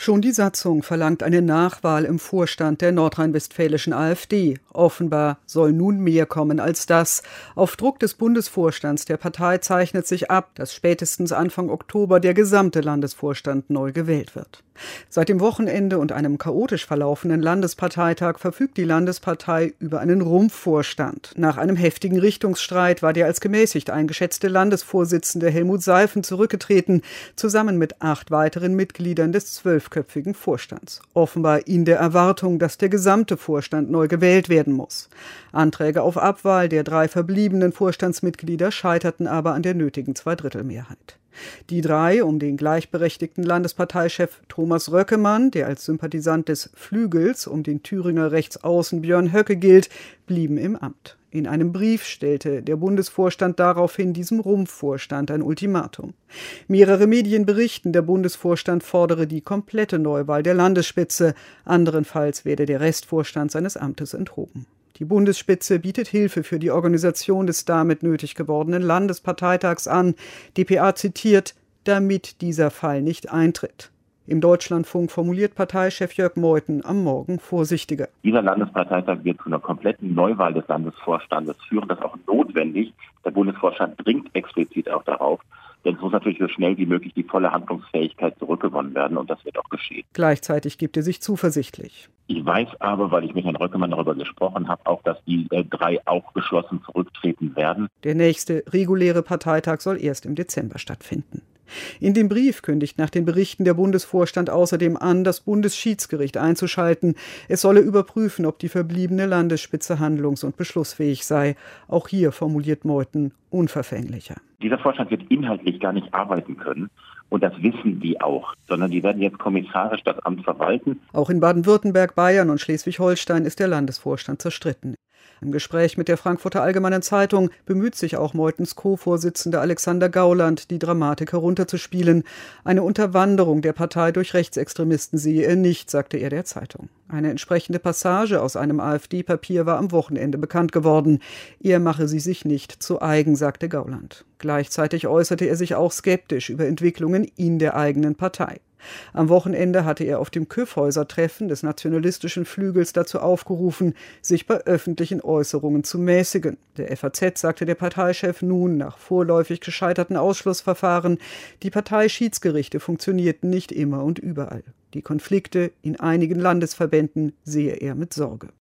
Schon die Satzung verlangt eine Nachwahl im Vorstand der nordrhein-westfälischen AfD. Offenbar soll nun mehr kommen als das. Auf Druck des Bundesvorstands der Partei zeichnet sich ab, dass spätestens Anfang Oktober der gesamte Landesvorstand neu gewählt wird. Seit dem Wochenende und einem chaotisch verlaufenden Landesparteitag verfügt die Landespartei über einen Rumpfvorstand. Nach einem heftigen Richtungsstreit war der als gemäßigt eingeschätzte Landesvorsitzende Helmut Seifen zurückgetreten, zusammen mit 8 weiteren Mitgliedern des 12-köpfigen Vorstands. Offenbar in der Erwartung, dass der gesamte Vorstand neu gewählt werden muss. Anträge auf Abwahl der 3 verbliebenen Vorstandsmitglieder scheiterten aber an der nötigen Zweidrittelmehrheit. Die 3 um den gleichberechtigten Landesparteichef Thomas Röckemann, der als Sympathisant des Flügels um den Thüringer Rechtsaußen Björn Höcke gilt, blieben im Amt. In einem Brief stellte der Bundesvorstand daraufhin diesem Rumpfvorstand ein Ultimatum. Mehrere Medien berichten, der Bundesvorstand fordere die komplette Neuwahl der Landesspitze, anderenfalls werde der Restvorstand seines Amtes enthoben. Die Bundesspitze bietet Hilfe für die Organisation des damit nötig gewordenen Landesparteitags an. dpa zitiert, damit dieser Fall nicht eintritt. Im Deutschlandfunk formuliert Parteichef Jörg Meuthen am Morgen vorsichtiger. Dieser Landesparteitag wird zu einer kompletten Neuwahl des Landesvorstandes führen. Das ist auch notwendig. Der Bundesvorstand dringt explizit auch darauf. Denn es muss natürlich so schnell wie möglich die volle Handlungsfähigkeit zurückgewonnen werden. Und das wird auch geschehen. Gleichzeitig gibt er sich zuversichtlich. Ich weiß aber, weil ich mit Herrn Röckemann darüber gesprochen habe, auch, dass die 3 auch geschlossen zurücktreten werden. Der nächste reguläre Parteitag soll erst im Dezember stattfinden. In dem Brief kündigt nach den Berichten der Bundesvorstand außerdem an, das Bundesschiedsgericht einzuschalten. Es solle überprüfen, ob die verbliebene Landesspitze handlungs- und beschlussfähig sei. Auch hier formuliert Meuthen unverfänglicher. Dieser Vorstand wird inhaltlich gar nicht arbeiten können. Und das wissen die auch, sondern die werden jetzt kommissarisch das Amt verwalten. Auch in Baden-Württemberg, Bayern und Schleswig-Holstein ist der Landesvorstand zerstritten. Im Gespräch mit der Frankfurter Allgemeinen Zeitung bemüht sich auch Meuthens Co-Vorsitzender Alexander Gauland, die Dramatik herunterzuspielen. Eine Unterwanderung der Partei durch Rechtsextremisten sehe er nicht, sagte er der Zeitung. Eine entsprechende Passage aus einem AfD-Papier war am Wochenende bekannt geworden. Er mache sie sich nicht zu eigen, sagte Gauland. Gleichzeitig äußerte er sich auch skeptisch über Entwicklungen in der eigenen Partei. Am Wochenende hatte er auf dem Kyffhäuser-Treffen des nationalistischen Flügels dazu aufgerufen, sich bei öffentlichen Äußerungen zu mäßigen. Der FAZ sagte der Parteichef nun nach vorläufig gescheiterten Ausschlussverfahren, die Parteischiedsgerichte funktionierten nicht immer und überall. Die Konflikte in einigen Landesverbänden sehe er mit Sorge.